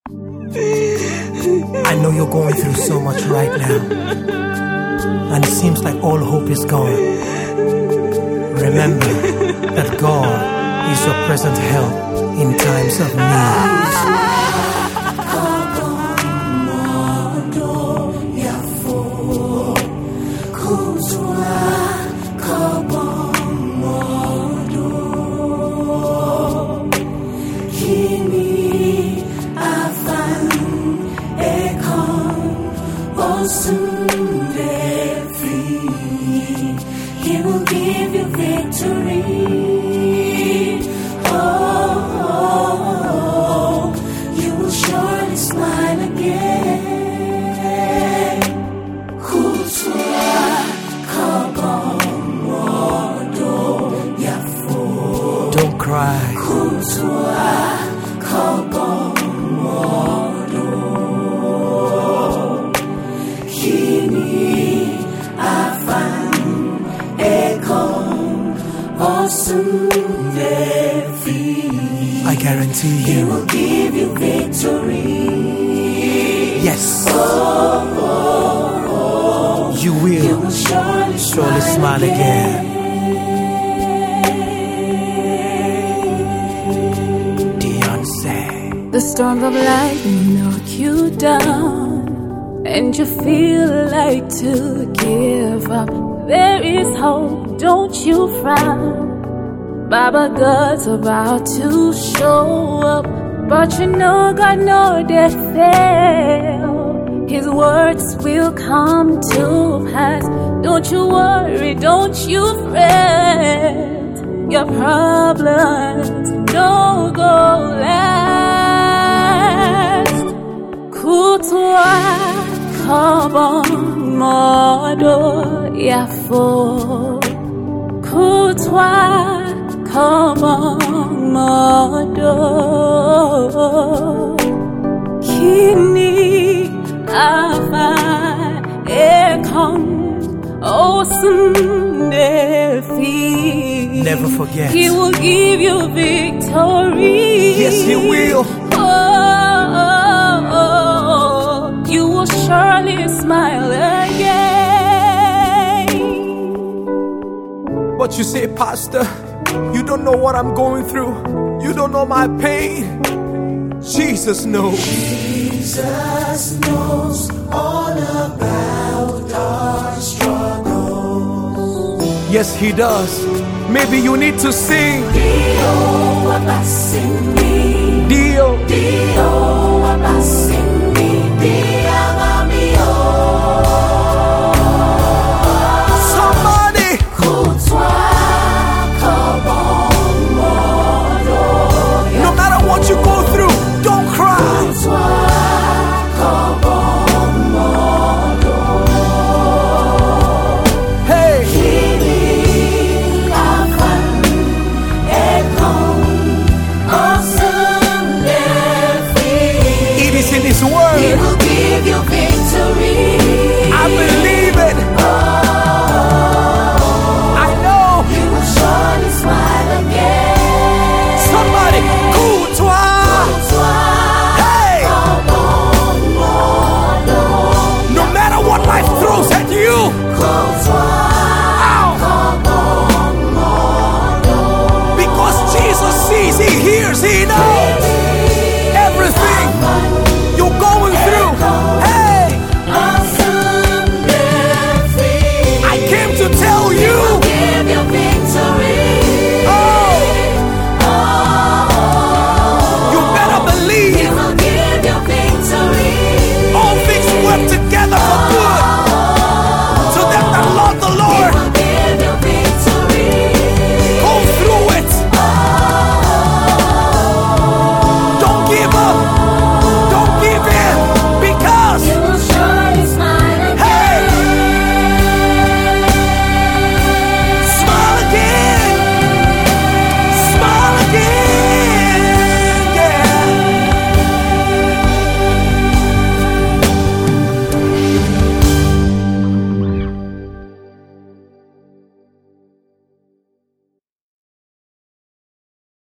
I know you're going through so much right now, and it seems like all hope is gone. Remember that God is your present help in times of need. He will give you victory. Oh, you will surely smile again. Don't cry. I guarantee you, He will give you victory. Yes, you will surely smile again. Beyonce. The storms of life knock you down, and you feel like to give up. There is hope, don't you frown. Baba God's about to show up, but you know God know they fail. His words will come to pass. Don't you worry, don't you fret. Your problems no go last. Kutwa kabon modo yafo. Kutwa come on, Mado. Kini afa ekon awesome nefi. Never forget. He will give you victory. Yes, He will. Oh, you will surely smile again. But you say, Pastor, you don't know what I'm going through. You don't know my pain. Jesus knows. Jesus knows all about our struggles. Yes, He does. Maybe you need to sing. Dio abasini. Dio. Dio abasini. Dio amamio. Somebody. Kutwa. No matter what you go through, don't cry. Hey. It is in His word